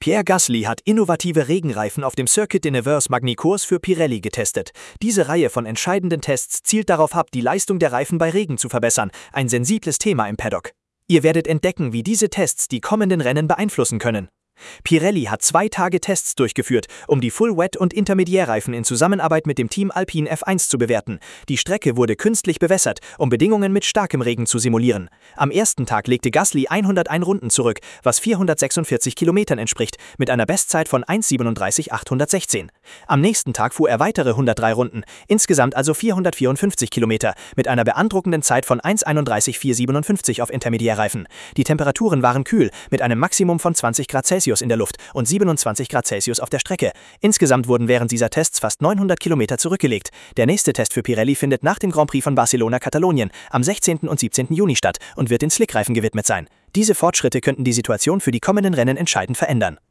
Pierre Gasly hat innovative Regenreifen auf dem Circuit de Nevers Magny-Cours für Pirelli getestet. Diese Reihe von entscheidenden Tests zielt darauf ab, die Leistung der Reifen bei Regen zu verbessern, ein sensibles Thema im Paddock. Ihr werdet entdecken, wie diese Tests die kommenden Rennen beeinflussen können. Pirelli hat 2 Tage Tests durchgeführt, um die Full-Wet- und Intermediärreifen in Zusammenarbeit mit dem Team Alpine F1 zu bewerten. Die Strecke wurde künstlich bewässert, um Bedingungen mit starkem Regen zu simulieren. Am ersten Tag legte Gasly 101 Runden zurück, was 446 Kilometern entspricht, mit einer Bestzeit von 1:37,816. Am nächsten Tag fuhr er weitere 103 Runden, insgesamt also 454 Kilometer, mit einer beeindruckenden Zeit von 1:31,457 auf Intermediärreifen. Die Temperaturen waren kühl, mit einem Maximum von 20 Grad Celsius in der Luft und 27 Grad Celsius auf der Strecke. Insgesamt wurden während dieser Tests fast 900 Kilometer zurückgelegt. Der nächste Test für Pirelli findet nach dem Grand Prix von Barcelona-Katalonien am 16. und 17. Juni statt und wird den Slickreifen gewidmet sein. Diese Fortschritte könnten die Situation für die kommenden Rennen entscheidend verändern.